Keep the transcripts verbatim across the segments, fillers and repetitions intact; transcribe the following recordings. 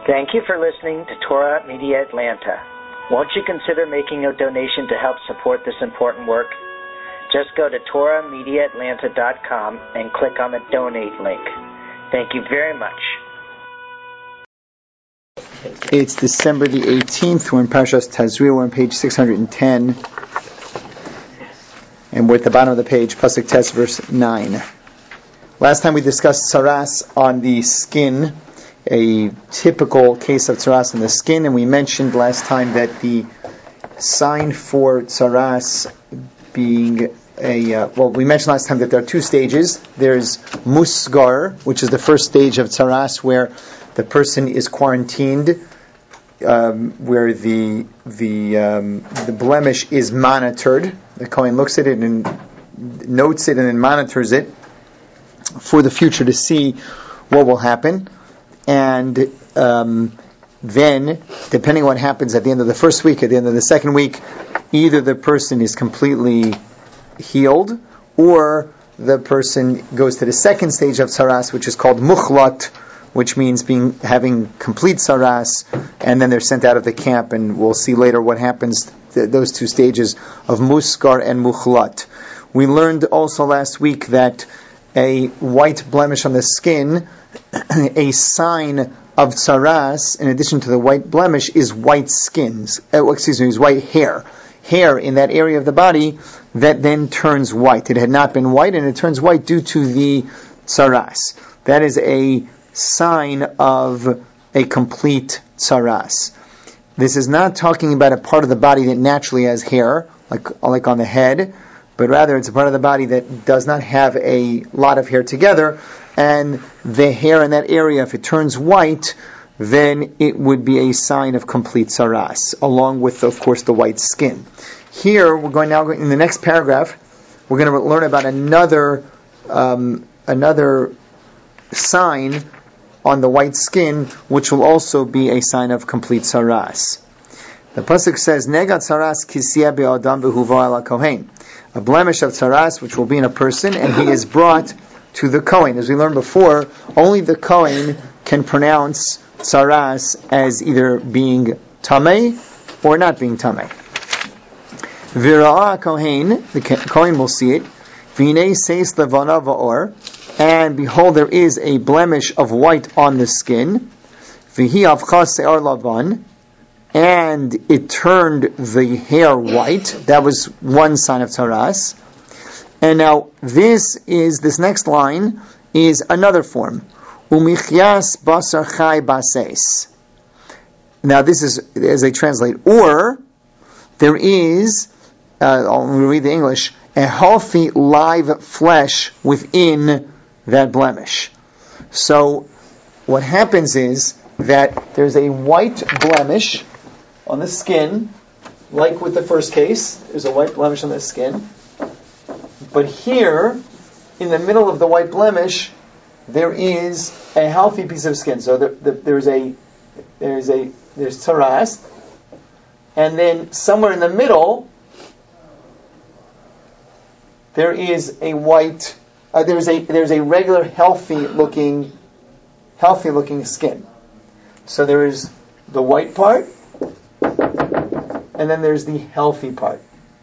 Thank you for listening to Torah Media Atlanta. Won't you consider making a donation to help support this important work? Just go to Torah Media Atlanta dot com and click on the donate link. Thank you very much. It's December the eighteenth. We're in Parshas Tazria. We're on page six hundred ten. And we're at the bottom of the page, Pasuk Tes, verse nine. Last time we discussed tsaras on the skin, a typical case of tsaras on the skin, and we mentioned last time that the sign for tsaras being a, uh, well, we mentioned last time that there are two stages. There's musgar, which is the first stage of tsaras, where the person is quarantined, um, where the the um, the blemish is monitored. The Kohen looks at it and notes it and then monitors it for the future to see what will happen. And um, then, depending on what happens at the end of the first week, at the end of the second week, either the person is completely healed, or the person goes to the second stage of tsaras, which is called mukhlat, which means being having complete tsaras, and then they're sent out of the camp, and we'll see later what happens to those two stages of musgar and mukhlat. We learned also last week that a white blemish on the skin, a sign of tsaras, in addition to the white blemish, is white skins. Uh, excuse me, is white hair. Hair in that area of the body that then turns white. It had not been white, and it turns white due to the tsaras. That is a sign of a complete tsaras. This is not talking about a part of the body that naturally has hair, like like on the head, but rather it's a part of the body that does not have a lot of hair together, and the hair in that area, if it turns white, then it would be a sign of complete tsaras, along with, of course, the white skin. Here, we're going now, in the next paragraph, we're going to learn about another um, another sign on the white skin, which will also be a sign of complete tsaras. The pasuk says, "Negat tsaras kisiyah be'adam behuvo ala kohen." A blemish of tsaras, which will be in a person, and he is brought to the Kohen. As we learned before, only the Kohen can pronounce tsaras as either being tamei or not being tamei. Vira'ah Kohen, the Kohen will see it. V'nei seis levana va'or, and behold, there is a blemish of white on the skin. V'hi avcha se'ar lavan, and it turned the hair white. That was one sign of tsaras. And now this is this next line is another form. Umichias basar chai bases. Now this is as they translate. Or there is, uh, I'll read the English, a healthy live flesh within that blemish. So what happens is that there's a white blemish on the skin, like with the first case, there's a white blemish on the skin. But here, in the middle of the white blemish, there is a healthy piece of skin. So the, the, there's a there's a there's tsaras, and then somewhere in the middle there is a white. Uh, there's a there's a regular healthy looking healthy looking skin. So there is the white part, and then there's the healthy part.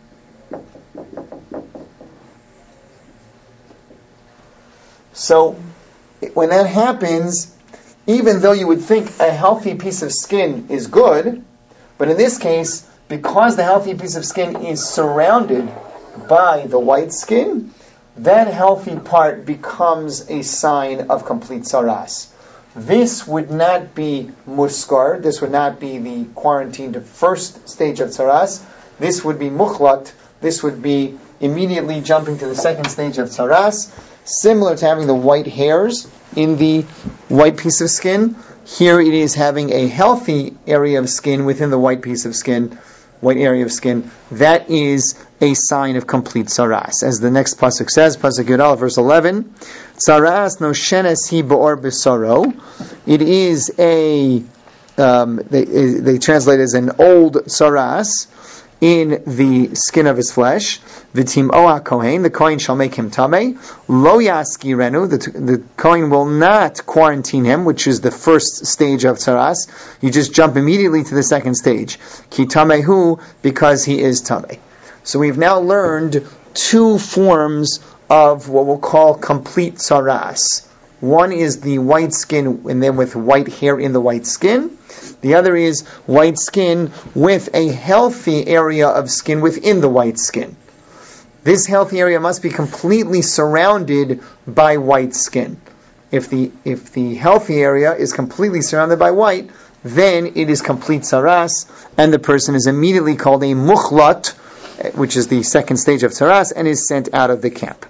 So when that happens, even though you would think a healthy piece of skin is good, but in this case, because the healthy piece of skin is surrounded by the white skin, that healthy part becomes a sign of complete tsaras. This would not be muskar, this would not be the quarantined first stage of tsaras, this would be mukhlat, this would be immediately jumping to the second stage of tsaras, similar to having the white hairs in the white piece of skin. Here it is having a healthy area of skin within the white piece of skin, white area of skin. That is a sign of complete tsaras. As the next pasuk says, pasuk Yudal, verse eleven, tsaras noshenes hi ba'or besaro. It is a, um, they, they translate as an old tsaras, in the skin of his flesh. V'tim oa kohen, the kohen shall make him tamei. Lo yaskirenu, the the kohen will not quarantine him, which is the first stage of tzaras. You just jump immediately to the second stage. Ki tamehu, because he is tamei. So we've now learned two forms of what we'll call complete tzaras. One is the white skin, and then with white hair in the white skin. The other is white skin with a healthy area of skin within the white skin. This healthy area must be completely surrounded by white skin. If the if the healthy area is completely surrounded by white, then it is complete tzaras, and the person is immediately called a mukhlat, which is the second stage of tzaras, and is sent out of the camp.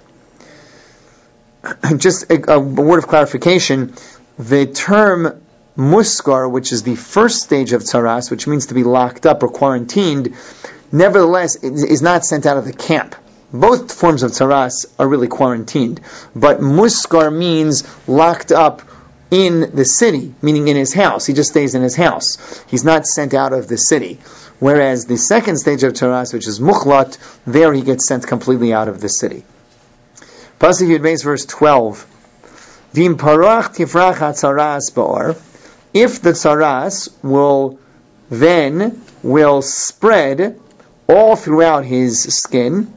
Just a, a word of clarification, the term muskar, which is the first stage of tzaras, which means to be locked up or quarantined, nevertheless is not sent out of the camp. Both forms of tzaras are really quarantined, but muskar means locked up in the city, meaning in his house. He just stays in his house. He's not sent out of the city. Whereas the second stage of tzaras, which is mukhlat, there he gets sent completely out of the city. Pasuk Yud Beis, verse twelve. V'im parach tifrach hatzaras ba'or. If the tzaras will then will spread all throughout his skin,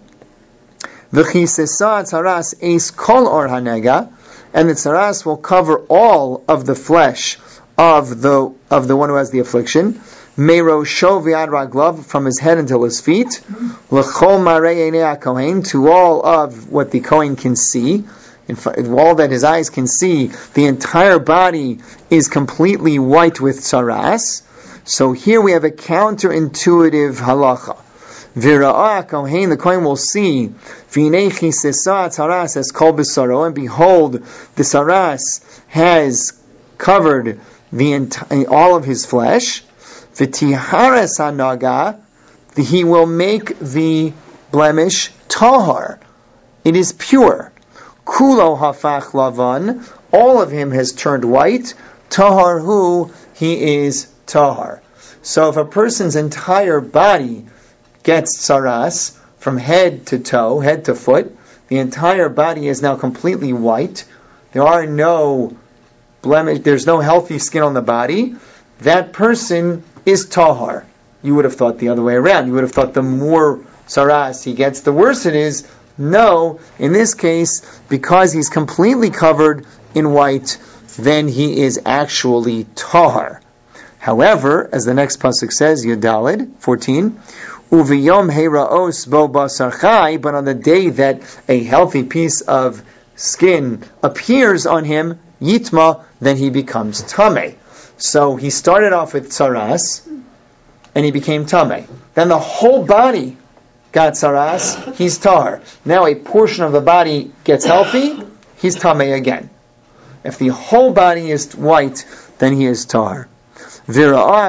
v'chisesa tzaras eis kol or hanega, and the tzaras will cover all of the flesh of the of the one who has the affliction. Meirosho v'ad raglav, from his head until his feet. L'chol marei einei kohen, to all of what the kohen can see, in fact, all that his eyes can see. The entire body is completely white with tzaras. So here we have a counterintuitive halacha. V'ra'ah kohen, the kohen will see. V'nei chisesa tzaras es kol b'saro, and behold, the tzaras has covered the enti- all of his flesh. V'tihares hanaga, he will make the blemish tahar. It is pure. Kulo hafach lavan, all of him has turned white. Tahar hu, he is tahar. So if a person's entire body gets tzaras, from head to toe, head to foot, the entire body is now completely white. There are no blemish, there's no healthy skin on the body. That person is tahar. You would have thought the other way around. You would have thought the more tzaras he gets, the worse it is. No, in this case, because he's completely covered in white, then he is actually tahar. However, as the next pasuk says, Yudalid fourteen, Uviyom heiraos bo basar chai, but on the day that a healthy piece of skin appears on him, yitma, then he becomes tameh. So he started off with tzaras, and he became tameh. Then the whole body got tzaras, he's tahar. Now a portion of the body gets healthy, he's tameh again. If the whole body is white, then he is tahar. The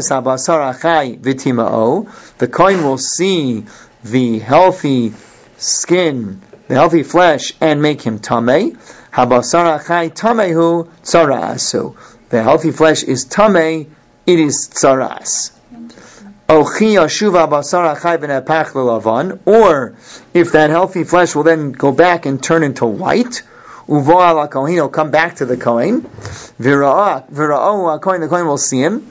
kohen will see the healthy skin, the healthy flesh, and make him tameh. Habasar achai tamehu tzarasu. The healthy flesh is tameh, it is tzaras. Or if that healthy flesh will then go back and turn into white, uvo kohen will come back to the kohen. Vira'ah, vira'ah kohen, the kohen will see him.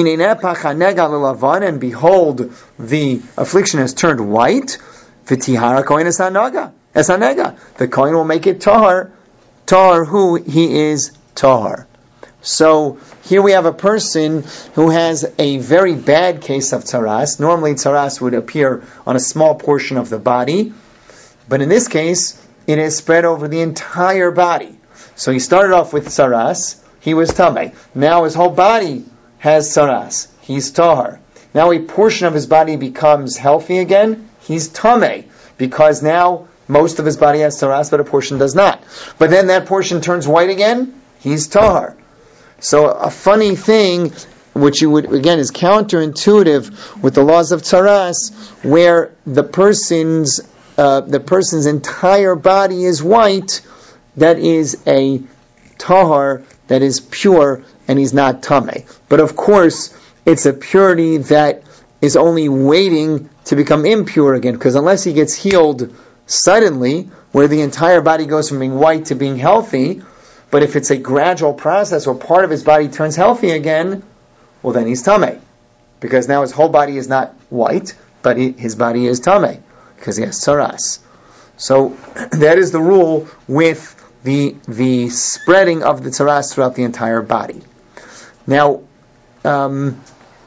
And behold, the affliction has turned white. V'tihara kohen es hanaga, es hanega. The kohen will make it tahar. Tahar who he is tahar. So here we have a person who has a very bad case of tzaras. Normally tzaras would appear on a small portion of the body, but in this case it is spread over the entire body. So he started off with tzaras, he was tameh. Now his whole body has tzaras, he's tahar. Now a portion of his body becomes healthy again, he's tameh, because now most of his body has tzaras, but a portion does not. But then that portion turns white again, he's tahar. So a funny thing, which you would, again, is counterintuitive with the laws of tzaras, where the person's uh, the person's entire body is white, that is a tahar, that is pure, and he's not tameh. But of course, it's a purity that is only waiting to become impure again, because unless he gets healed suddenly, where the entire body goes from being white to being healthy, but if it's a gradual process where part of his body turns healthy again, well then he's tamei, because now his whole body is not white, but he, his body is tamei, because he has tsaras. So that is the rule with the the spreading of the tsaras throughout the entire body. Now, um,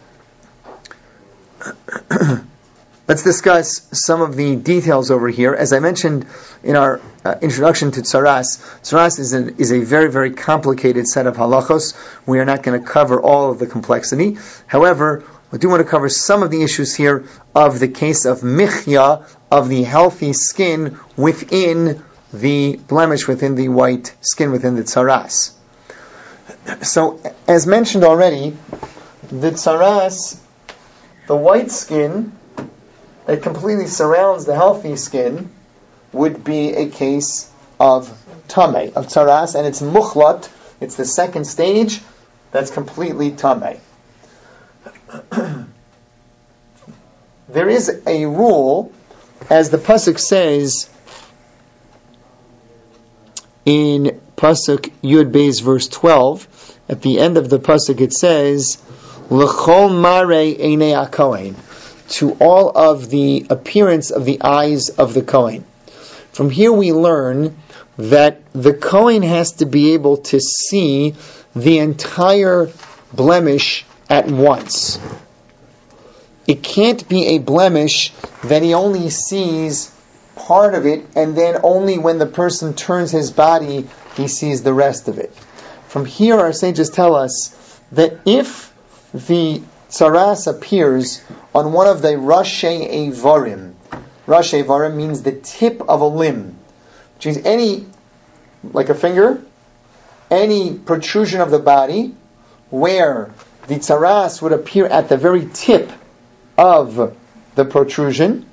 let's discuss some of the details over here. As I mentioned in our uh, introduction to tsaras, tsaras is a, is a very, very complicated set of halachos. We are not going to cover all of the complexity. However, I do want to cover some of the issues here of the case of michya, of the healthy skin within the blemish, within the white skin, within the tsaras. So, as mentioned already, the tsaras, the white skin that completely surrounds the healthy skin, would be a case of tamei, of tsaras, and it's muchlat, it's the second stage, that's completely tamei. There is a rule, as the pasuk says in pasuk Yud Beis verse twelve. At the end of the pasuk it says, "L'chol marei einei hakohen," to all of the appearance of the eyes of the kohen. From here we learn that the kohen has to be able to see the entire blemish at once. It can't be a blemish that he only sees part of it, and then only when the person turns his body, he sees the rest of it. From here, our sages tell us that if the tsaras appears on one of the Rashei Eivarim, Rashei Eivarim means the tip of a limb, which means any, like a finger, any protrusion of the body, where the tsaras would appear at the very tip of the protrusion.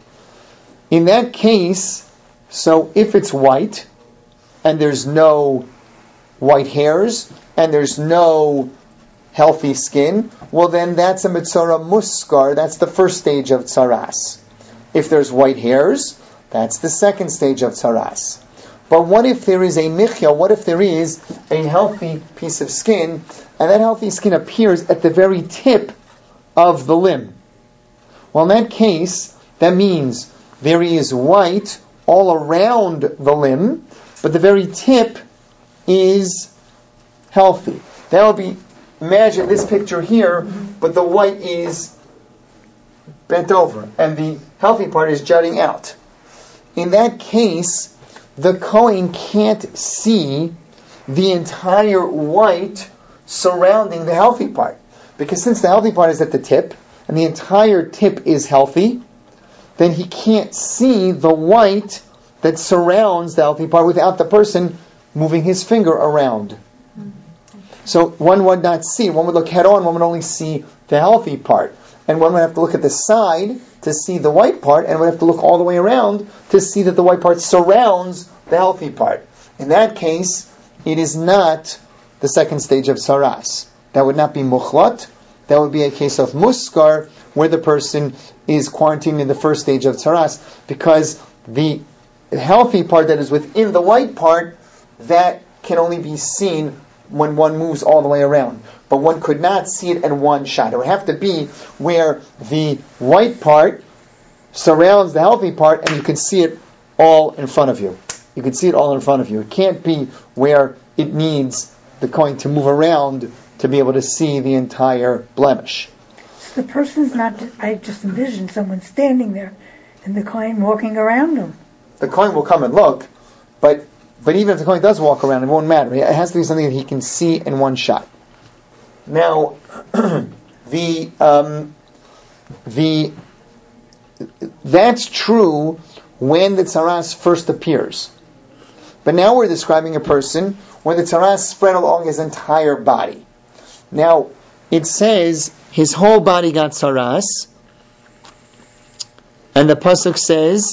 In that case, so if it's white, and there's no white hairs, and there's no healthy skin, well then that's a mitzora muskar, that's the first stage of tsaras. If there's white hairs, that's the second stage of tsaras. But what if there is a michya, what if there is a healthy piece of skin, and that healthy skin appears at the very tip of the limb? Well, in that case, that means there is white all around the limb, but the very tip is healthy. That would be, imagine this picture here, but the white is bent over, and the healthy part is jutting out. In that case, the kohen can't see the entire white surrounding the healthy part. Because since the healthy part is at the tip, and the entire tip is healthy, then he can't see the white that surrounds the healthy part without the person moving his finger around. So one would not see, one would look head on, one would only see the healthy part. And one would have to look at the side to see the white part, and would have to look all the way around to see that the white part surrounds the healthy part. In that case, it is not the second stage of tsaras. That would not be muchlat. That would be a case of muskar, where the person is quarantined in the first stage of tsaras, because the healthy part that is within the white part, that can only be seen when one moves all the way around. But one could not see it in one shot. It would have to be where the white part surrounds the healthy part, and you can see it all in front of you. You can see it all in front of you. It can't be where it needs the coin to move around to be able to see the entire blemish. The person's not, I just envisioned someone standing there and the coin walking around him. The coin will come and look, but but even if the coin does walk around, it won't matter. It has to be something that he can see in one shot. Now, the um, the that's true when the tsaras first appears. But now we're describing a person where the tsaras spread along his entire body. Now, it says his whole body got tsaras, and the pasuk says,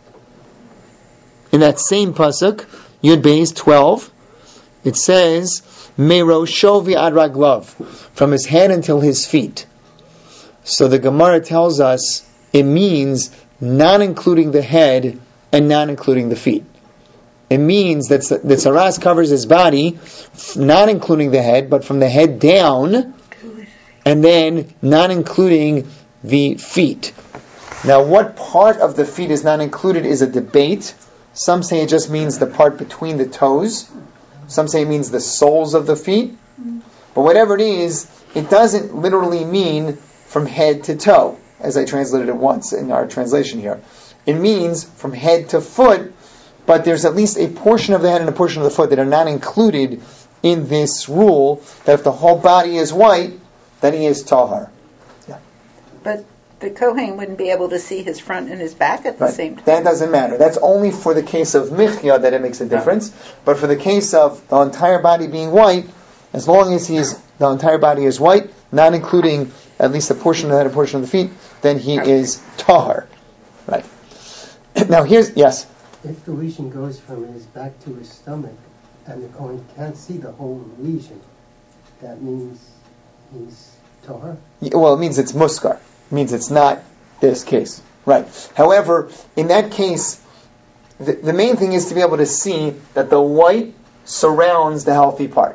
in that same pasuk, Yud Beis twelve, it says, Meirosho v'ad raglav, from his head until his feet. So the Gemara tells us it means not including the head and not including the feet. It means that the tzaras covers his body, not including the head, but from the head down, and then not including the feet. Now, what part of the feet is not included is a debate. Some say it just means the part between the toes. Some say it means the soles of the feet. But whatever it is, it doesn't literally mean from head to toe, as I translated it once in our translation here. It means from head to foot, but there's at least a portion of the head and a portion of the foot that are not included in this rule, that if the whole body is white, then he is tahar. Yeah. But the Kohen wouldn't be able to see his front and his back at the right. same time. That doesn't matter. That's only for the case of michya that it makes a difference. But for the case of the entire body being white, as long as he's the entire body is white, not including at least a portion of the head, a portion of the feet, then he okay. is tahar. Right. Now here's, yes? If the lesion goes from his back to his stomach, and the Kohen can't see the whole lesion, that means he's tahar? Well, it means it's muskar. It means it's not this case. Right. However, in that case, the, the main thing is to be able to see that the white surrounds the healthy part.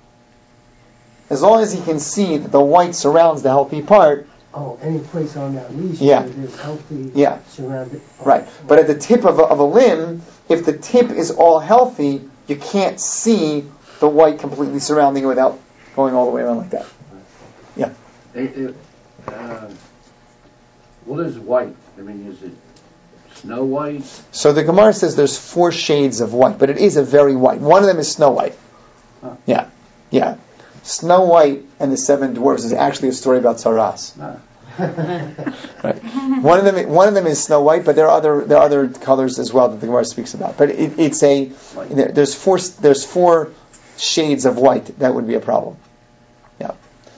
As long as he can see that the white surrounds the healthy part. Oh, any place on that lesion yeah. where there's healthy yeah. surrounded. Oh, right. But at the tip of a, of a limb, if the tip is all healthy, you can't see the white completely surrounding it without going all the way around like that. Yeah. It, it, uh, what is white? I mean, is it snow white? So the Gemara says there's four shades of white, but it is a very white. One of them is Snow White. Huh. Yeah. Yeah. Snow White and the Seven Dwarfs is actually a story about Tzaras. Ah. Right. One of them, one of them is Snow White, but there are other there are other colors as well that the Gemara speaks about. But it, it's a there's four there's four shades of white. That would be a problem. Yeah.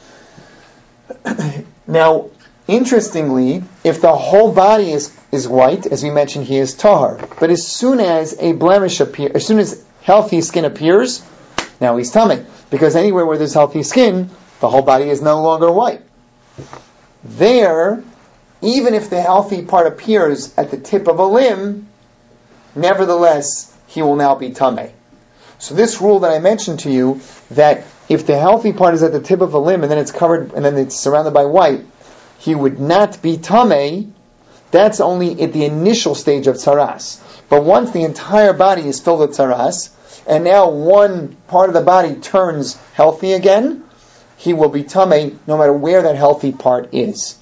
Now, interestingly, if the whole body is is white, as we mentioned, he is tahar. But as soon as a blemish appears, as soon as healthy skin appears, now he's tamei. Because anywhere where there's healthy skin, the whole body is no longer white. There, even if the healthy part appears at the tip of a limb, nevertheless, he will now be tamei. So this rule that I mentioned to you, that if the healthy part is at the tip of a limb and then it's covered and then it's surrounded by white, he would not be tamei. That's only at the initial stage of tzaras. But once the entire body is filled with tzaras, and now one part of the body turns healthy again, he will be tamei no matter where that healthy part is.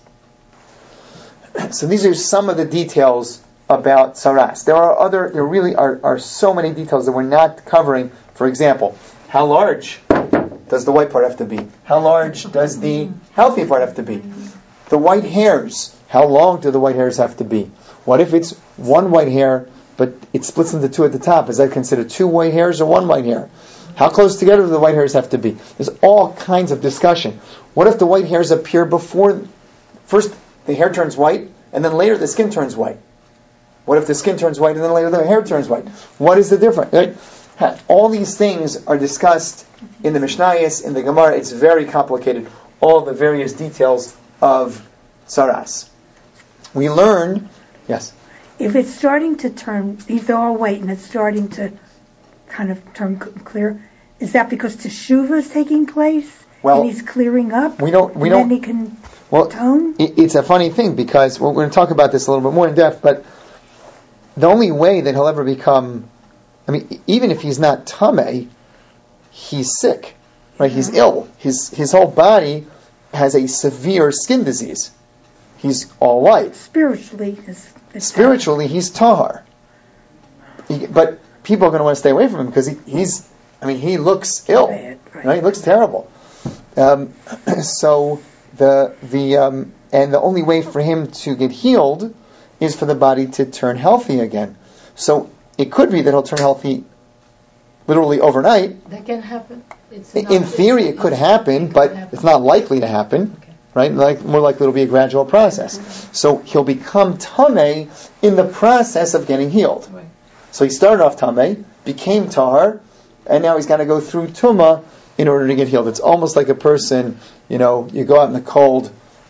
So these are some of the details about tzaras. There are other, there really are, are so many details that we're not covering. For example, how large does the white part have to be? How large does the healthy part have to be? The white hairs, how long do the white hairs have to be? What if it's one white hair, but it splits into two at the top? Is that considered two white hairs or one white hair? How close together do the white hairs have to be? There's all kinds of discussion. What if the white hairs appear before, first the hair turns white, and then later the skin turns white? What if the skin turns white, and then later the hair turns white? What is the difference? Right? All these things are discussed in the Mishnayos, in the Gemara. It's very complicated, all the various details of tzaras. We learn, yes? If it's starting to turn, if they're all white and it's starting to kind of turn clear, is that because teshuva is taking place well, and he's clearing up? We don't. We and don't. Then he can well, tone. It, it's a funny thing because we're going to talk about this a little bit more in depth. But the only way that he'll ever become, I mean, even if he's not tamei, he's sick, right? Yeah. He's ill. His his whole body has a severe skin disease. He's all white. Spiritually, it's, it's spiritually he's tahar. He, but people are going to want to stay away from him because he, he's, I mean, he looks ill. Bad, right. Right? He looks terrible. Um, so the the um, and the only way for him to get healed is for the body to turn healthy again. So it could be that he'll turn healthy literally overnight. That can happen. It's in not, theory, it could happen, it but happen. It's not likely to happen. Okay. Right? Like more likely it'll be a gradual process. Mm-hmm. So he'll become tamei in the process of getting healed. Right. So he started off tamei, became tahar, and now he's got to go through tumah in order to get healed. It's almost like a person, you know, you go out in the cold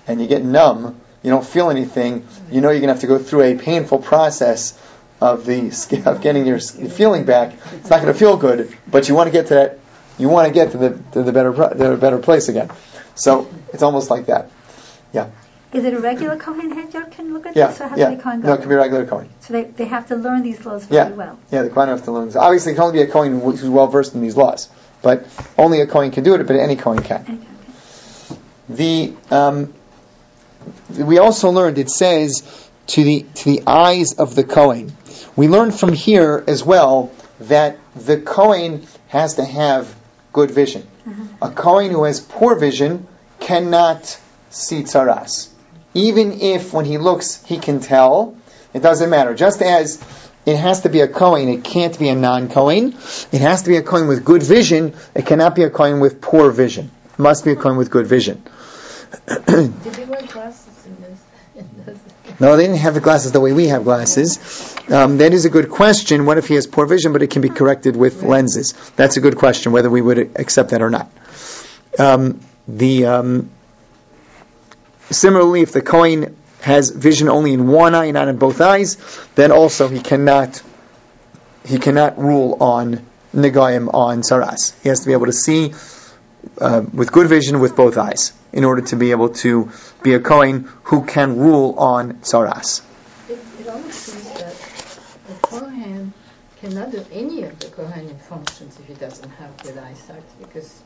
and you get numb, you don't feel anything, you know you're going to have to go through a painful process of the of getting your feeling back. It's not going to feel good, but you want to get to that. You want to get to the to the better the better place again. So it's almost like that. Yeah. Is it a regular Kohen Hedyot can look at Yeah. this, or has Yeah. to be Kohen No, it Gadol? can be a regular Kohen. So they they have to learn these laws very Yeah. well. Yeah, the Kohen have to learn this. Obviously, it can only be a Kohen who's well versed in these laws, but only a Kohen can do it. But any Kohen can. Okay, okay. The um, we also learned it says to the to the eyes of the Kohen. We learned from here as well that the Kohen has to have good vision. Mm-hmm. A Kohen who has poor vision cannot see tzaras. Even if when he looks he can tell, it doesn't matter. Just as it has to be a Kohen, it can't be a non-Kohen. It has to be a Kohen with good vision. It cannot be a Kohen with poor vision. It must be a Kohen with good vision. Did they wear glasses in this? In this? No, they didn't have the glasses the way we have glasses. Um, that is a good question. What if he has poor vision, but it can be corrected with lenses? That's a good question, whether we would accept that or not. Um, the um, Similarly, if the Kohen has vision only in one eye, not in both eyes, then also he cannot he cannot rule on Negayim on Saras. He has to be able to see uh, with good vision with both eyes in order to be able to be a Kohen who can rule on Saras. It, it almost seems that the Kohen cannot do any of the Kohanim functions if he doesn't have good eyesight, because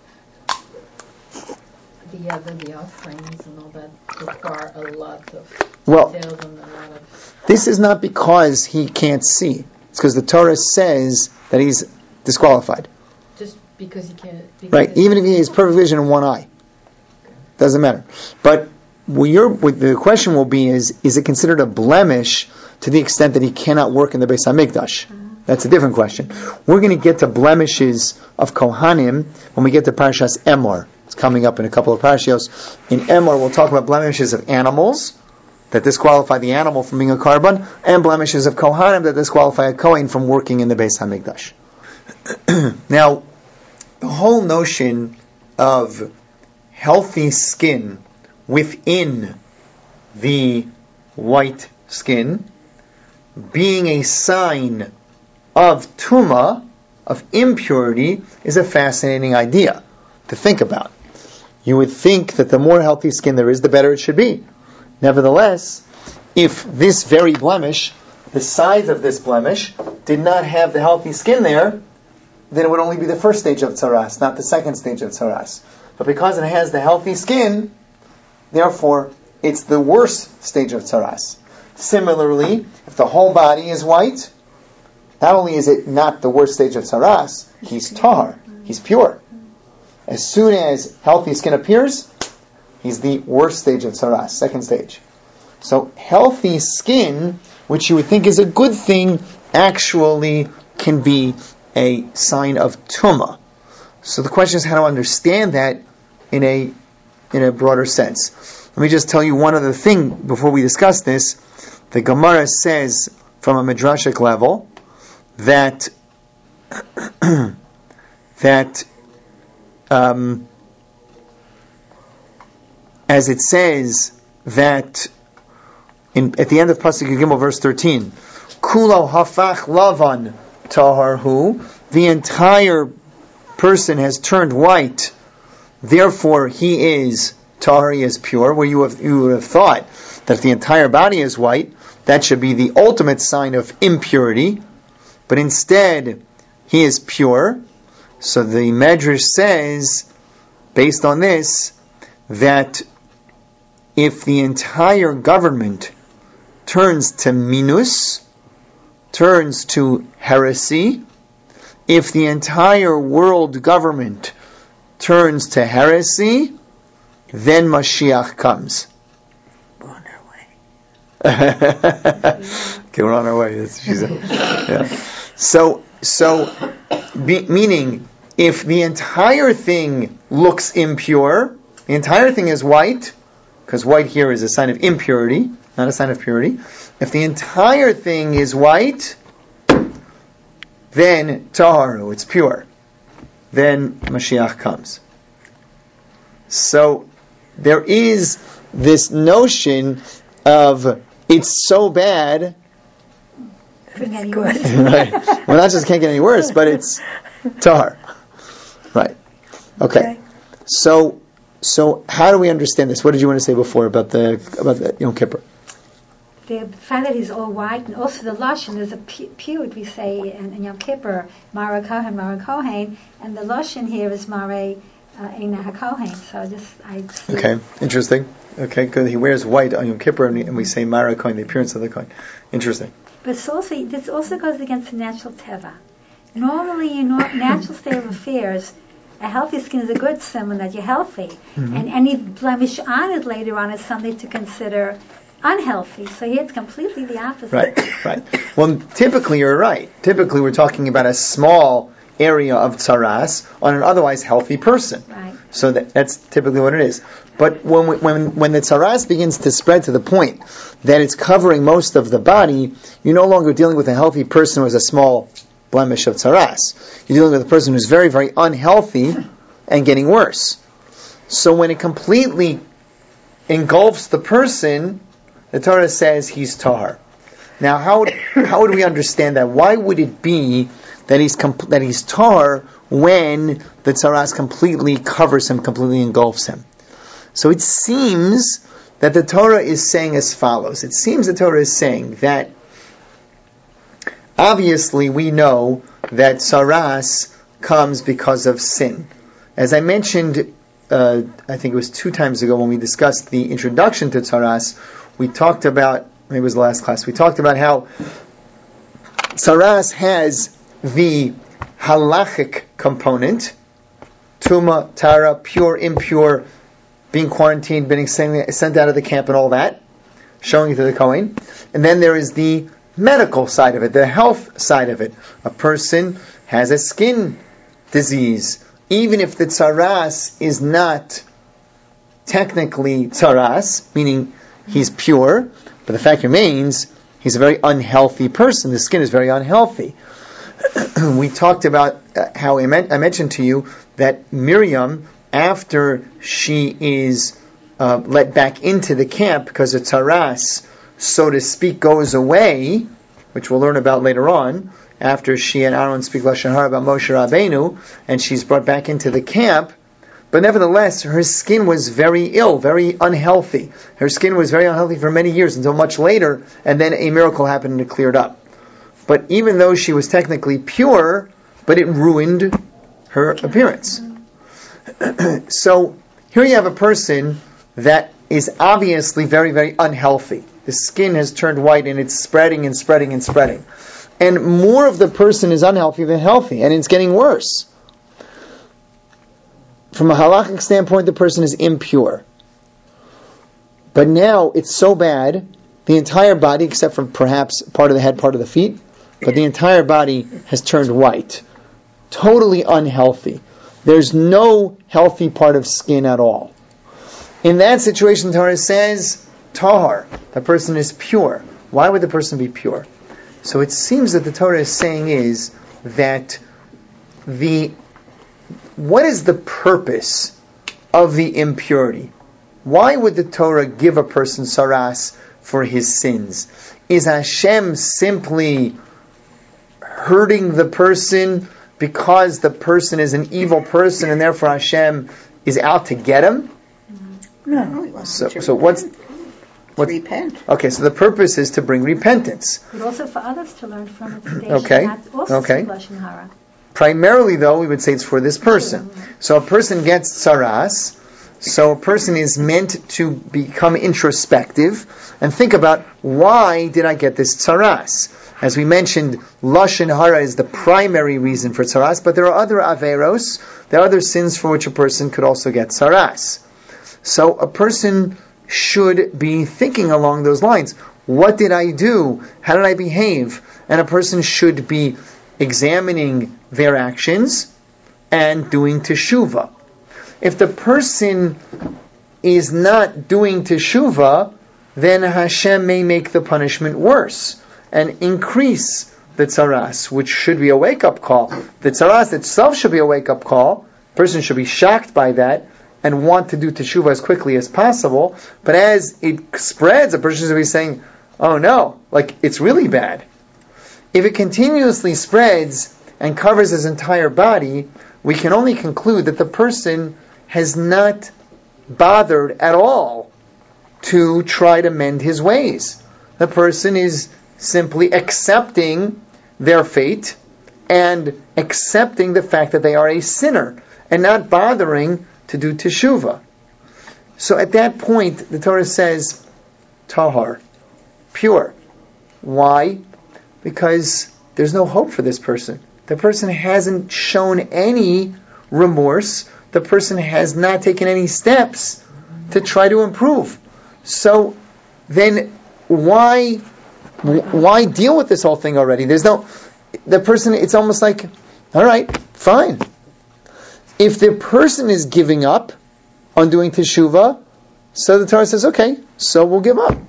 the other, the offerings and all that require a lot of well, details and a lot of... This is not because he can't see. It's because the Torah says that he's disqualified. Just because he can't... Because right, even if he has perfect vision in one eye. Doesn't matter. But what, you're, what the question will be is, is it considered a blemish to the extent that he cannot work in the Beis HaMikdash? That's a different question. We're going to get to blemishes of Kohanim when we get to Parashas Emor. It's coming up in a couple of parashiyos. In Emor, we'll talk about blemishes of animals that disqualify the animal from being a karban, and blemishes of Kohanim that disqualify a Kohen from working in the Beis HaMikdash. Now, the whole notion of healthy skin within the white skin being a sign of tuma, of impurity, is a fascinating idea to think about. You would think that the more healthy skin there is, the better it should be. Nevertheless, if this very blemish, the size of this blemish, did not have the healthy skin there, then it would only be the first stage of tzaras, not the second stage of tzaras. But because it has the healthy skin, therefore, it's the worst stage of tzaras. Similarly, if the whole body is white, not only is it not the worst stage of tzaras, he's tahar, he's pure. As soon as healthy skin appears, he's the worst stage of tzaras, second stage. So healthy skin, which you would think is a good thing, actually can be a sign of tumah. So the question is how to understand that in a in a broader sense. Let me just tell you one other thing before we discuss this. The Gemara says from a midrashic level that that um, as it says that in, at the end of Pasuk Gimel verse thirteen, Kulo hafach lavan taharhu, the entire person has turned white, therefore he is tahar, he is pure. Where you have you would have thought that if the entire body is white, that should be the ultimate sign of impurity, but instead he is pure. So the Medrash says, based on this, that if the entire government turns to minus, turns to heresy, if the entire world government turns to heresy, then Mashiach comes. We're on our way. Okay, we're on our way. That's what she said. Yeah. So, so, be, meaning, if the entire thing looks impure, the entire thing is white, because white here is a sign of impurity, not a sign of purity. If the entire thing is white, then taharu, it's pure. Then Mashiach comes. So there is this notion of it's so bad. Couldn't get any Good. worse. Right. Well, not just can't get any worse, but it's tahar. Right. Okay. Okay. So, so how do we understand this? What did you want to say before about the about the Yom Kippur? The fact that he's all white, and also the lashon is a pu- pure, we say in, in Yom Kippur, Mara Kohen, Mara Kohen, and the lashon here is Mare uh, Eina HaKohen. So just I see. Okay, interesting. Okay, good. He wears white on Yom Kippur, and we, and we say Mara Kohen, the appearance of the Kohen. Interesting. But it's also, this also goes against the natural teva. Normally, in nor- natural state of affairs, a healthy skin is a good symbol that you're healthy, Mm-hmm. and any blemish on it later on is something to consider unhealthy. So here it's completely the opposite. Right, right. Well, typically you're right. Typically we're talking about a small area of tzaras on an otherwise healthy person. Right. So that, that's typically what it is. But when we, when when the tzaras begins to spread to the point that it's covering most of the body, you're no longer dealing with a healthy person who has a small blemish of tzaras. You're dealing with a person who's very, very unhealthy and getting worse. So when it completely engulfs the person, the Torah says he's tahar. Now, how would, how would we understand that? Why would it be that he's comp- that he's tahar when the tzaras completely covers him, completely engulfs him? So it seems that the Torah is saying as follows. It seems the Torah is saying that obviously we know that tzaras comes because of sin. As I mentioned, uh, I think it was two times ago when we discussed the introduction to tzaras, we talked about, maybe it was the last class, we talked about how tzaras has the halachic component, tuma, tara, pure, impure, being quarantined, being sent out of the camp and all that, showing it to the Kohen. And then there is the medical side of it, the health side of it. A person has a skin disease. Even if the tzaras is not technically tzaras, meaning he's pure, but the fact remains, he's a very unhealthy person. The skin is very unhealthy. We talked about uh, how I, men- I mentioned to you that Miriam, after she is uh, let back into the camp because the tzaras, so to speak, goes away, which we'll learn about later on, after she and Aaron speak Lashon Hara about Moshe Rabbeinu, and she's brought back into the camp, but nevertheless, her skin was very ill, very unhealthy. Her skin was very unhealthy for many years, until much later, and then a miracle happened and it cleared up. But even though she was technically pure, but it ruined her appearance. So, here you have a person that is obviously very, very unhealthy. The skin has turned white and it's spreading and spreading and spreading. And more of the person is unhealthy than healthy, and it's getting worse. From a halachic standpoint, the person is impure. But now it's so bad, the entire body, except for perhaps part of the head, part of the feet, but the entire body has turned white. Totally unhealthy. There's no healthy part of skin at all. In that situation, the Torah says, tahar, the person is pure. Why would the person be pure? So it seems that the Torah is saying is that the what is the purpose of the impurity? Why would the Torah give a person tzaras for his sins? Is Hashem simply hurting the person because the person is an evil person and therefore Hashem is out to get him? No. So, so what's What? Repent. Okay, so the purpose is to bring repentance. But also for others to learn from it. They Okay, should not also okay. see Lashon Hara. Primarily, though, we would say it's for this person. So a person gets tzaras, so a person is meant to become introspective and think about, why did I get this tzaras? As we mentioned, Lashon Hara is the primary reason for tzaras, but there are other averos, there are other sins for which a person could also get tzaras. So a person should be thinking along those lines. What did I do? How did I behave? And a person should be examining their actions and doing teshuvah. If the person is not doing teshuvah, then Hashem may make the punishment worse and increase the tzaras, which should be a wake-up call. The tzaras itself should be a wake-up call. The person should be shocked by that and want to do teshuvah as quickly as possible, but as it spreads, a person is going to be saying, oh no, like it's really bad. If it continuously spreads and covers his entire body, we can only conclude that the person has not bothered at all to try to mend his ways. The person is simply accepting their fate and accepting the fact that they are a sinner and not bothering to do teshuvah. So at that point, the Torah says, tahar, pure. Why? Because there's no hope for this person. The person hasn't shown any remorse. The person has not taken any steps to try to improve. So then why why deal with this whole thing already? There's no, the person, it's almost like, all right, fine. If the person is giving up on doing teshuvah, so the Torah says, okay, so we'll give up.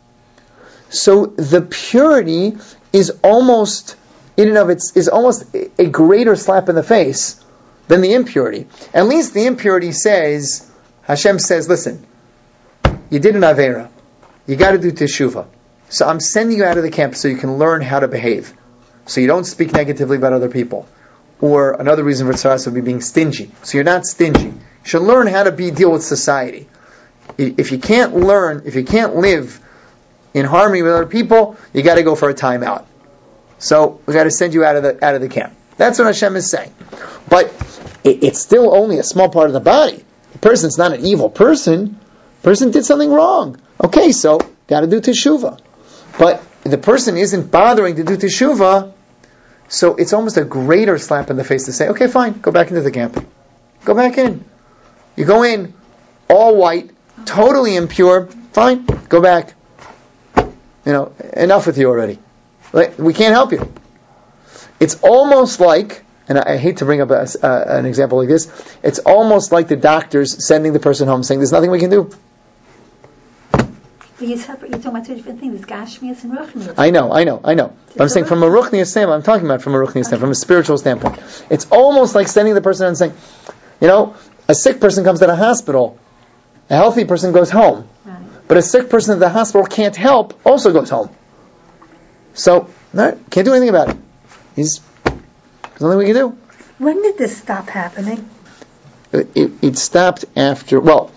So the purity is almost, in and of its, is almost a greater slap in the face than the impurity. At least the impurity says, Hashem says, listen, you did an Avera. You got to do teshuvah. So I'm sending you out of the camp so you can learn how to behave. So you don't speak negatively about other people. Or another reason for tzaras would be being stingy. So you're not stingy. You should learn how to be deal with society. If you can't learn, if you can't live in harmony with other people, you got to go for a timeout. So we got to send you out of the out of the camp. That's what Hashem is saying. But it, it's still only a small part of the body. The person's not an evil person. The person did something wrong. Okay, so got to do teshuvah. But the person isn't bothering to do teshuvah, so it's almost a greater slap in the face to say, okay, fine, go back into the camp. Go back in. You go in, all white, totally impure, fine, go back. You know, enough with you already. We can't help you. It's almost like, and I hate to bring up a, uh, an example like this, it's almost like the doctors sending the person home saying, there's nothing we can do. But you're, separate, you're talking about two different things, Gashmias and Ruchnias. I know, I know, I know. But I'm saying from a Ruchnias standpoint, I'm talking about from a Ruchnias standpoint, from a spiritual standpoint. It's almost like sending the person and saying, you know, a sick person comes to the hospital, a healthy person goes home. Right. But a sick person at the hospital can't help, also goes home. So, no, can't do anything about it. He's, there's nothing we can do. When did this stop happening? It, it, it stopped after, well,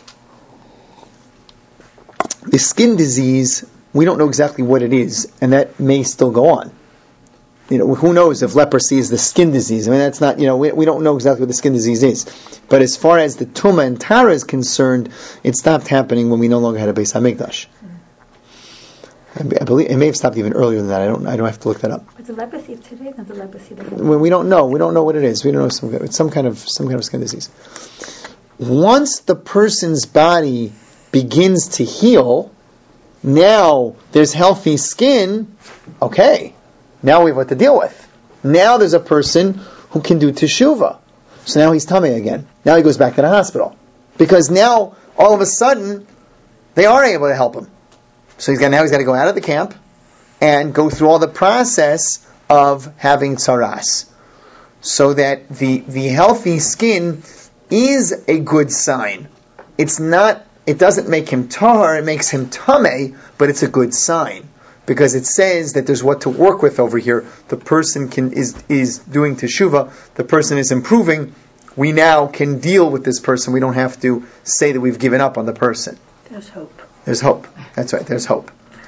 the skin disease, we don't know exactly what it is, and that may still go on. You know, who knows if leprosy is the skin disease? I mean, that's not, you know, we, we don't know exactly what the skin disease is. But as far as the Tumah and Tara is concerned, it stopped happening when we no longer had a Beis HaMikdash. I, I believe it may have stopped even earlier than that. I don't, I don't have to look that up. But the leprosy of today, not the leprosy that we, we don't know. We don't know what it is. We don't know some, it's some kind of some kind of skin disease. Once the person's body begins to heal, now there's healthy skin, okay, now we have what to deal with. Now there's a person who can do teshuvah. So now he's tummy again. Now he goes back to the hospital. Because now, all of a sudden, they are able to help him. So he's got, now he's got to go out of the camp and go through all the process of having tzaras. So that the, the healthy skin is a good sign. It's not, it doesn't make him tahar, it makes him tameh, but it's a good sign. Because it says that there's what to work with over here. The person can is is doing teshuvah, the person is improving. We now can deal with this person. We don't have to say that we've given up on the person. There's hope. There's hope. That's right, there's hope.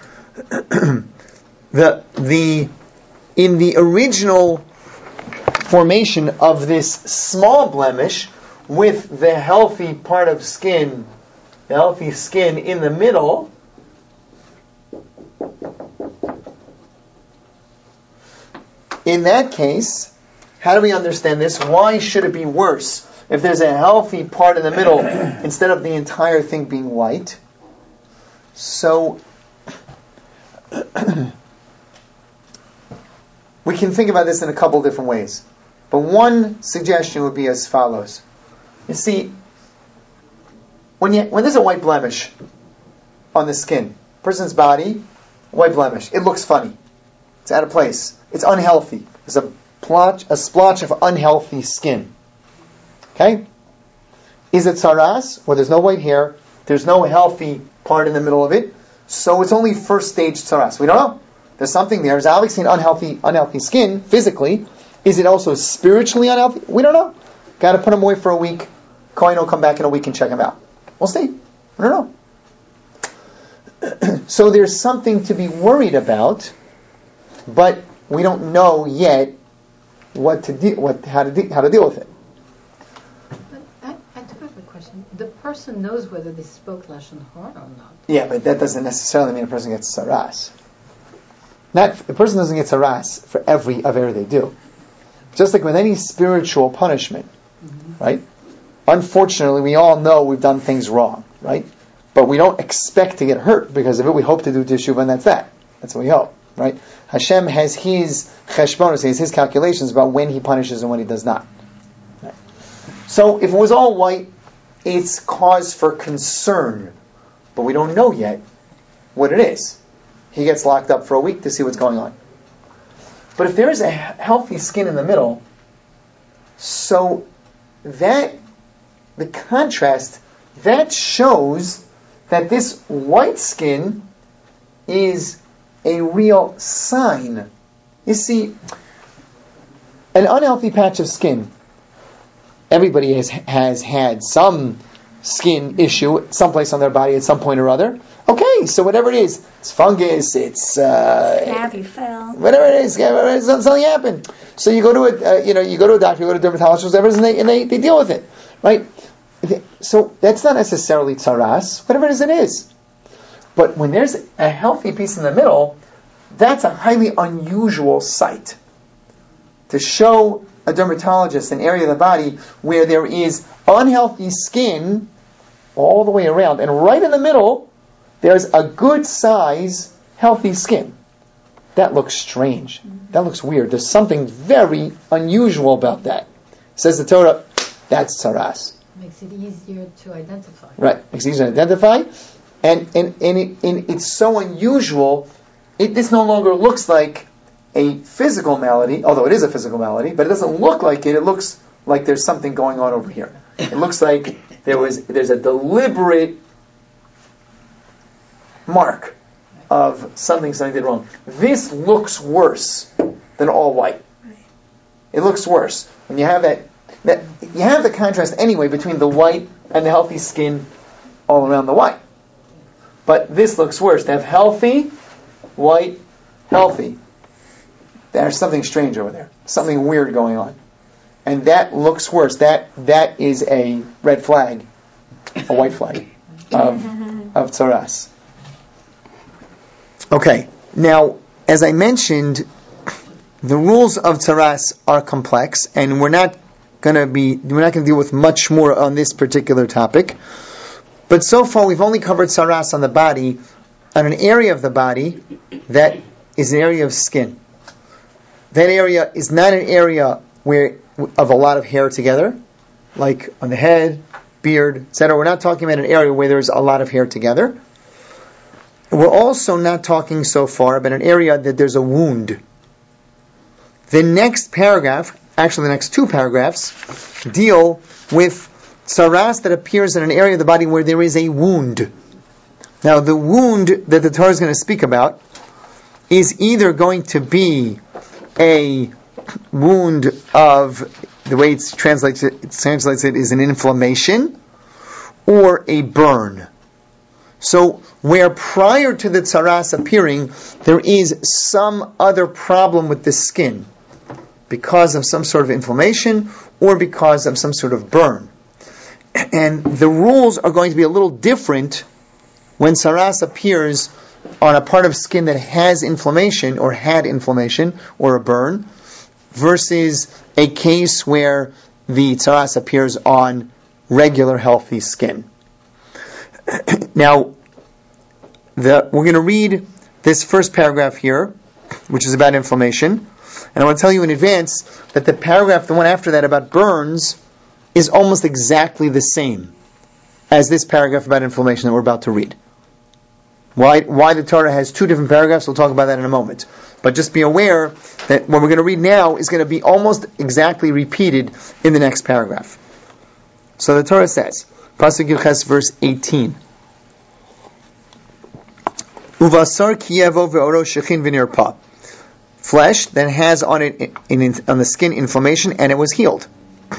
the the in the original formation of this small blemish with the healthy part of skin, the healthy skin in the middle, in that case, how do we understand this? Why should it be worse if there's a healthy part in the middle instead of the entire thing being white? So, we can think about this in a couple different ways. But one suggestion would be as follows. You see, when you when there's a white blemish on the skin, person's body, white blemish, it looks funny. It's out of place. It's unhealthy. There's a plotch, a splotch of unhealthy skin. Okay? is it tzaras, where there's no white hair, there's no healthy part in the middle of it, so it's only first stage tzaras. We don't know. There's something there. There's obviously an unhealthy, unhealthy skin, physically. Is it also spiritually unhealthy? We don't know. Got to put him away for a week. Kohen will come back in a week and check him out. We'll see. I don't know. So there's something to be worried about, but we don't know yet what to de- what how to de- how to deal with it. But I, I do have a question. The person knows whether they spoke Lashon Hara or not. Yeah, but that doesn't necessarily mean a person gets saras. Not the person doesn't get saras for every aver they do. Just like with any spiritual punishment, mm-hmm. right? Unfortunately, we all know we've done things wrong, right? But we don't expect to get hurt because of it. We hope to do teshuvah, and that's that. That's what we hope, right? Hashem has His cheshbonos, He has His calculations about when He punishes and when He does not. Right? So, if it was all white, it's cause for concern, but we don't know yet what it is. He gets locked up for a week to see what's going on. But if there is a healthy skin in the middle, so that the contrast that shows that this white skin is a real sign. You see, an unhealthy patch of skin, everybody has has had some skin issue someplace on their body at some point or other. Okay, so whatever it is, it's fungus, it's uh, scab you fell, whatever it is, whatever it is, something happened. So you go to a, uh, you know, you go to a doctor, you go to a dermatologist, whatever it is, and they and they, they deal with it, right? So that's not necessarily tzaras. Whatever it is, it is. But when there's a healthy piece in the middle, that's a highly unusual sight. To show a dermatologist an area of the body where there is unhealthy skin all the way around, and right in the middle, there's a good size, healthy skin. That looks strange. That looks weird. There's something very unusual about that. Says the Torah, that's tzaras. Makes it easier to identify. Right, makes it easier to identify. And and, and, it, and it's so unusual, it, this no longer looks like a physical malady, although it is a physical malady, but it doesn't look like it. It looks like there's something going on over here. It looks like there was there's a deliberate mark of something something did wrong. This looks worse than all white. It looks worse. When you have that, that you have the contrast anyway between the white and the healthy skin all around the white. But this looks worse. To have healthy, white, healthy. There's something strange over there. Something weird going on. And that looks worse. That that is a red flag, a white flag of of tzaras. Okay, now, as I mentioned, the rules of tzaras are complex, and we're not going to be, we're not going to deal with much more on this particular topic. But so far, we've only covered tzaras on the body, on an area of the body that is an area of skin. That area is not an area where of a lot of hair together, like on the head, beard, et cetera. We're not talking about an area where there's a lot of hair together. We're also not talking so far about an area that there's a wound. The next paragraph, actually the next two paragraphs, deal with tzaras that appears in an area of the body where there is a wound. Now, the wound that the Torah is going to speak about is either going to be a wound of, the way it translates it, it translates it is an inflammation, or a burn. So, where prior to the tzaras appearing, there is some other problem with the skin, because of some sort of inflammation, or because of some sort of burn. And the rules are going to be a little different when tzaras appears on a part of skin that has inflammation, or had inflammation, or a burn, versus a case where the tzaras appears on regular healthy skin. Now, the, we're going to read this first paragraph here, which is about inflammation. And I want to tell you in advance that the paragraph, the one after that about burns, is almost exactly the same as this paragraph about inflammation that we're about to read. Why, why the Torah has two different paragraphs, we'll talk about that in a moment. But just be aware that what we're going to read now is going to be almost exactly repeated in the next paragraph. So the Torah says, Pasuk Yuches, verse eighteen. Uvasar kiyevo ve'oro shechin v'nirpa. Flesh that has on it in, in, on the skin inflammation, and it was healed.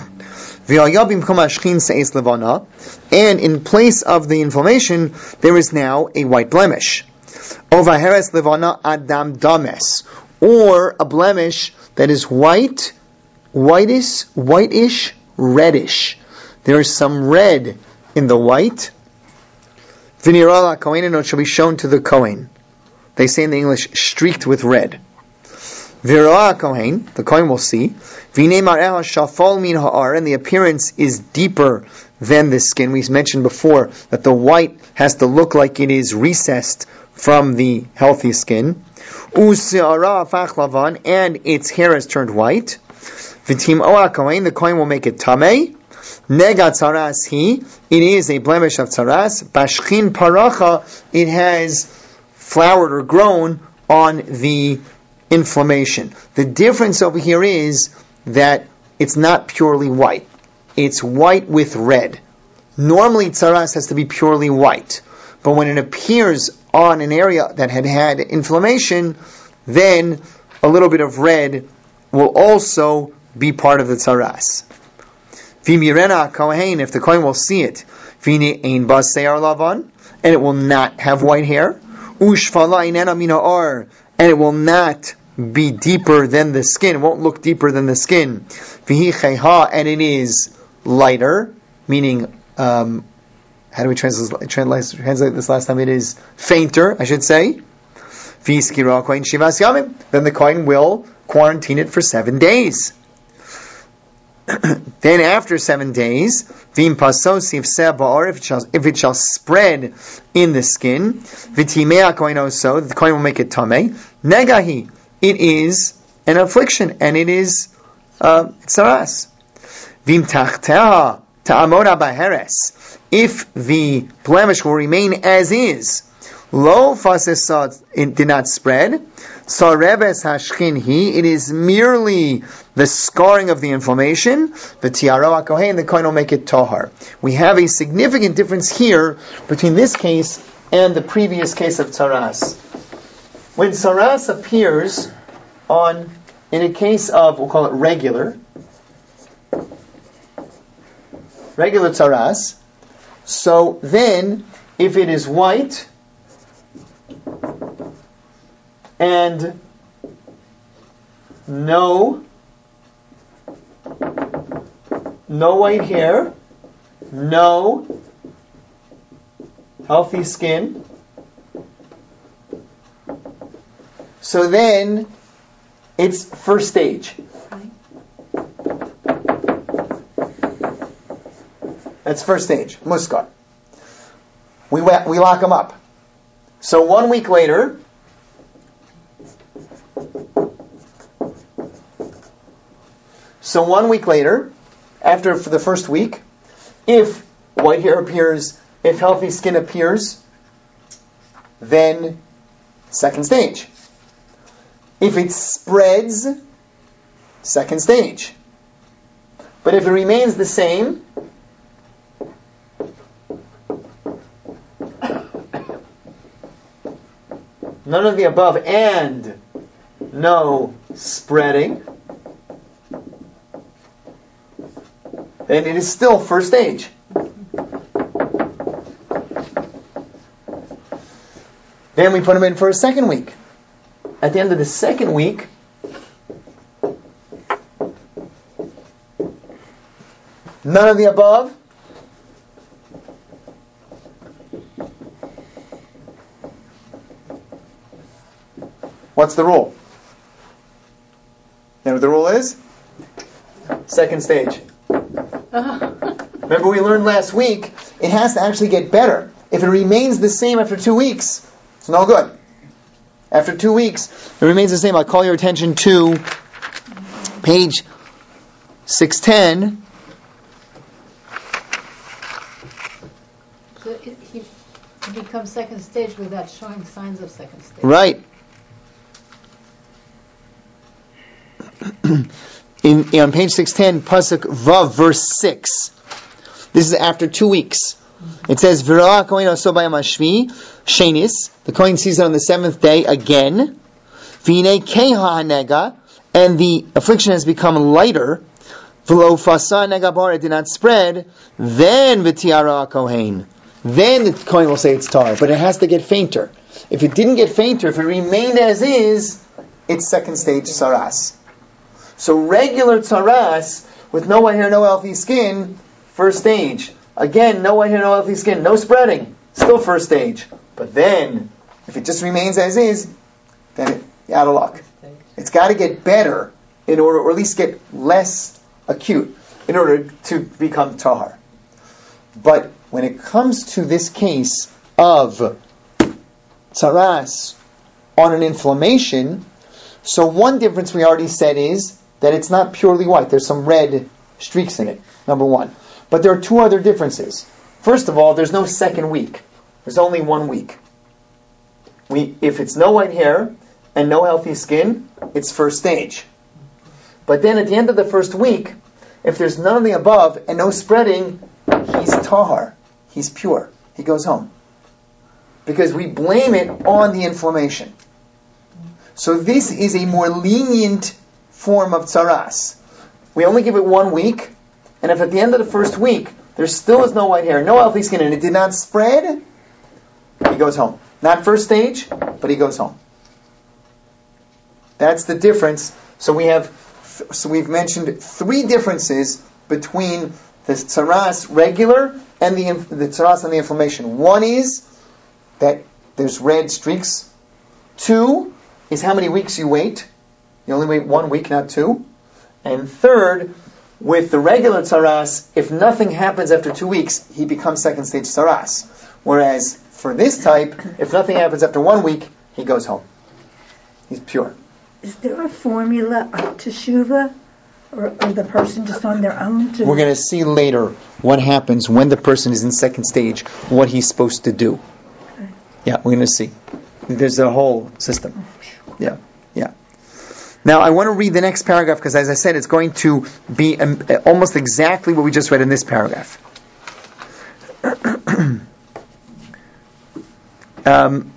And in place of the inflammation, there is now a white blemish. Ovaheres levana adam dames, or a blemish that is white, whitish, whitish, reddish. There is some red in the white. V'nirala kohen, and it shall be shown to the kohen. They say in the English, streaked with red. V'roa kohen, the kohen will see. V'nei mareha shafal min ha'ar, and the appearance is deeper than the skin. We mentioned before that the white has to look like it is recessed from the healthy skin. U'se'ara afach lavan, and its hair has turned white. V'tim oa kohen, the kohen will make it tamei. Nega tzaras hi, it is a blemish of tzaras. Bashchin paracha, it has flowered or grown on the inflammation. The difference over here is that it's not purely white. It's white with red. Normally tzaras has to be purely white. But when it appears on an area that had had inflammation, then a little bit of red will also be part of the tzaras. V'mirena kohen, if the kohen will see it, v'ne ein ba se'ar lavan, and it will not have white hair. Ushfala inena min ha'ar, and it will not be deeper than the skin. It won't look deeper than the skin. V'hi chayha, and it is lighter, meaning, um, how do we translate, translate this last time? It is fainter, I should say. V'hiskira kohen shivas yamim, then the kohen will quarantine it for seven days. Then after seven days, v'im pasos yifseh ba'or, if it shall, if it shall spread in the skin, v'timei kohen also, the kohen will make it tamei. Negahi, it is an affliction, and it is uh, tzaras. V'im tachteha ta'amod b'heres, if the blemish will remain as is, lo fasesat, it did not spread. Sarebes hashchin hi, it is merely the scarring of the inflammation. The tiaro kohen, the kohen will make it tahar. We have a significant difference here between this case and the previous case of tzaras. When tzaras appears on, in a case of, we'll call it regular, regular tzaras, so then, if it is white, and no, no white hair, no healthy skin, so then it's first stage. That's first stage, muskar. We we lock them up. So one week later, so one week later, after for the first week, if white hair appears, if healthy skin appears, then second stage. If it spreads, second stage. But if it remains the same, none of the above, and no spreading, then it is still first stage. Then we put them in for a second week. At the end of the second week, none of the above, what's the rule? You know what the rule is? Second stage. Remember we learned last week, it has to actually get better. If it remains the same after two weeks, it's no good. After two weeks, it remains the same. I'll call your attention to page six ten. So it, he becomes second stage without showing signs of second stage. Right. In, on page six ten, Pasuk Vav, verse six. This is after two weeks. It says, V'ra'ah kohen oso b'yom hashvi, shenis, the kohen sees it on the seventh day again, v'hinei keha hanega, and the affliction has become lighter, v'lo fasa nega bar, it did not spread, then v'tiara kohen. Then the kohen will say it's tar, but it has to get fainter. If it didn't get fainter, if it remained as is, it's second stage tsaras. So regular tsaras, with no white hair, no healthy skin, first stage. Again, no white hair, no healthy skin, no spreading, still first stage. But then, if it just remains as is, then it, you're out of luck. It's got to get better in order, or at least get less acute, in order to become tahar. But when it comes to this case of tsaras on an inflammation, so one difference we already said is that it's not purely white. There's some red streaks in it, number one. But there are two other differences. First of all, there's no second week. There's only one week. We, if it's no white hair and no healthy skin, it's first stage. But then at the end of the first week, if there's none of the above and no spreading, he's tahar. He's pure. He goes home. Because we blame it on the inflammation. So this is a more lenient form of tsaras. We only give it one week, and if at the end of the first week there still is no white hair, no healthy skin, and it did not spread, he goes home. Not first stage, but he goes home. That's the difference. So we have, so we've mentioned three differences between the tsaras regular and the the tsaras and the inflammation. One is that there's red streaks. Two is how many weeks you wait. You only wait one week, not two. And third, with the regular tsaras, if nothing happens after two weeks, he becomes second stage tsaras. Whereas for this type, if nothing happens after one week, he goes home. He's pure. Is there a formula of teshuvah, or, or the person just on their own? To We're going to see later what happens when the person is in second stage, what he's supposed to do. Okay. Yeah, we're going to see. There's a whole system. Yeah, yeah. Now, I want to read the next paragraph because, as I said, it's going to be um, almost exactly what we just read in this paragraph. um,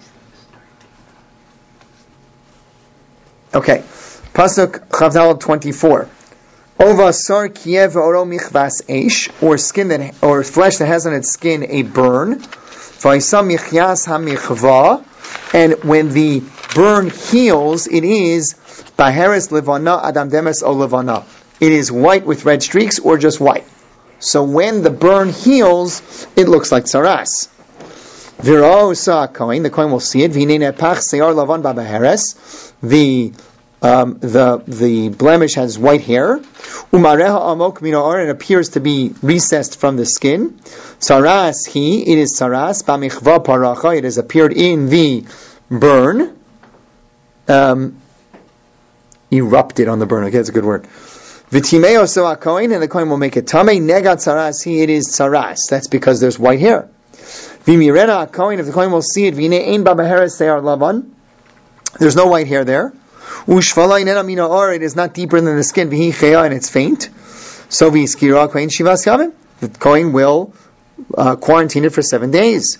okay. Pasuk Chavdal twenty-four. Ova sar kiev oro michvas eish, or skin that, or flesh that has on its skin a burn. V'aisa michyas hamichva, and when the burn heals, it is baheres levana adam demes o levana. It is white with red streaks, or just white. So when the burn heals, it looks like tsaras. V'ro sa kohen, the kohen will see it. V'hinei nepach seyar lavan babaheres. The Um, the the blemish has white hair. Umareha amok minoar, and appears to be recessed from the skin. Saras he, it is saras. Bamichva paracha, it has appeared in the burn. Um, erupted on the burn. Okay, that's a good word. V'timeo so a kohen, and the kohen will make it tame. Negat saras he, it is saras. That's because there's white hair. V'mirena a kohen, if the kohen will see it, v'ine ein babaheres seyar lavan. There's no white hair there. It is not deeper than the skin, and it's faint. So the kohen will uh, quarantine it for seven days.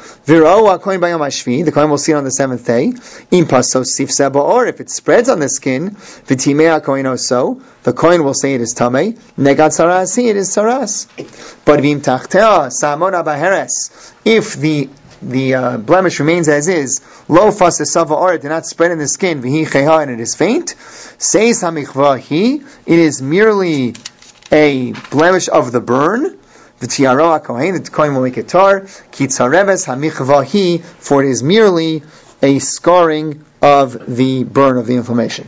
The kohen will see it on the seventh day. Or if it spreads on the skin, the kohen will say it is tamei. Negat sarasi, it is saras. But if the the uh, blemish remains as is, lo fasesava or it did not spread in the skin, v'hi cheha, and it is faint, says hamichva he, it is merely a blemish of the burn, the tiara kohen, the kohen will make it tar, ki tzareves hamichva he, for it is merely a scarring of the burn of the inflammation.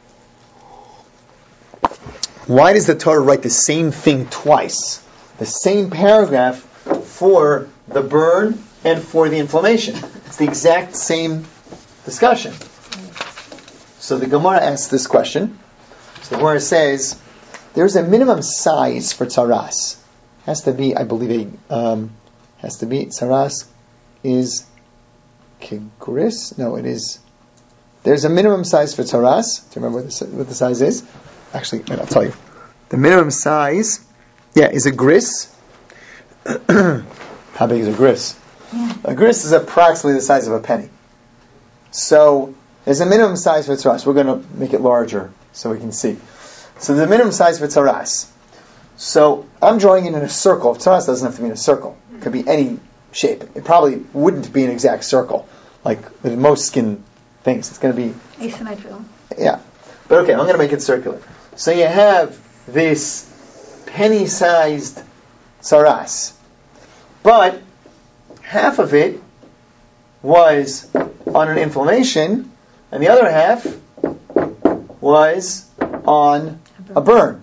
Why does the Torah write the same thing twice? The same paragraph for the burn and for the inflammation. It's the exact same discussion. So the Gemara asks this question. So the Gemara says, there's a minimum size for tsaras. Has to be, I believe, a, um, has to be, tsaras is kigris? No, it is, there's a minimum size for tsaras. Do you remember what the, what the size is? Actually, I'll tell you. The minimum size, yeah, is a gris. How big is a gris? Yeah. A gris is approximately the size of a penny. So there's a minimum size for tzaras. We're going to make it larger so we can see. So the minimum size for tzaras. So I'm drawing it in a circle. Tzaras doesn't have to be in a circle. It could be any shape. It probably wouldn't be an exact circle, like with most skin things. It's going to be asymmetrical. Yeah. But okay, I'm going to make it circular. So you have this penny-sized tzaras. But half of it was on an inflammation, and the other half was on a burn.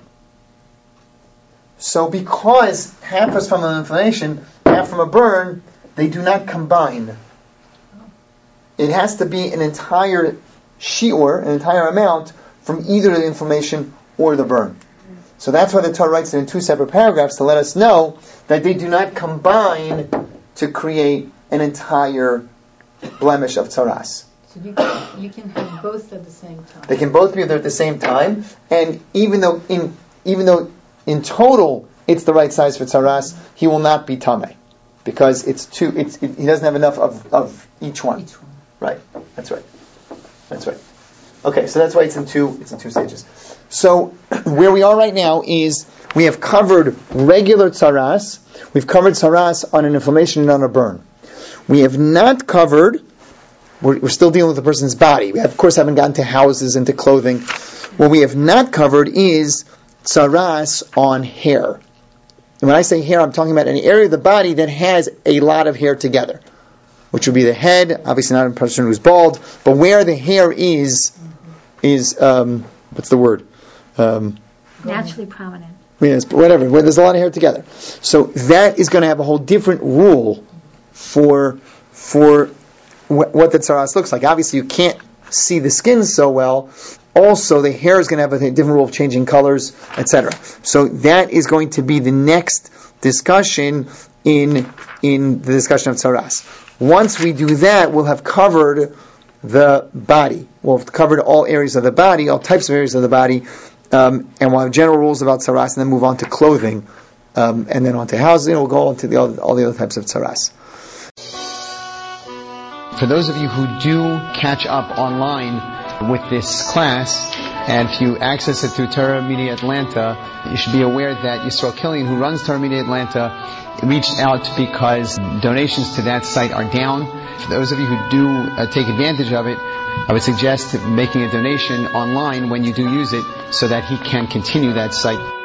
So because half was from an inflammation, half from a burn, they do not combine. It has to be an entire shiur, an entire amount, from either the inflammation or the burn. So that's why the Torah writes it in two separate paragraphs to let us know that they do not combine to create an entire blemish of tzaras. So you can, you can have both at the same time. They can both be there at the same time, and even though in even though in total it's the right size for tzaras, he will not be tameh because it's two. It's it, he doesn't have enough of, of each one. Each one. Right. That's right. That's right. Okay, so that's why it's in two. It's in two stages. So where we are right now is we have covered regular tzaras. We've covered tzaras on an inflammation and on a burn. We have not covered. We're, we're still dealing with the person's body. We have, of course haven't gotten to houses and to clothing. What we have not covered is tzaras on hair. And when I say hair, I'm talking about an area of the body that has a lot of hair together, which would be the head. Obviously, not a person who's bald, but where the hair is is um, what's the word? Um, Naturally prominent. Yes, but whatever. Where there's a lot of hair together, so that is going to have a whole different rule for for wh- what the tzaras looks like. Obviously, you can't see the skin so well. Also, the hair is going to have a different rule of changing colors, et cetera. So that is going to be the next discussion in in the discussion of tzaras. Once we do that, we'll have covered the body. We'll have covered all areas of the body, all types of areas of the body, um, and we'll have general rules about tzaras, and then move on to clothing, um, and then on to housing. We'll go on to the other, all the other types of tzaras. For those of you who do catch up online with this class, and if you access it through Torah Media Atlanta, you should be aware that Yisrael Killian, who runs Torah Media Atlanta, reached out because donations to that site are down. For those of you who do uh, take advantage of it, I would suggest making a donation online when you do use it so that he can continue that site.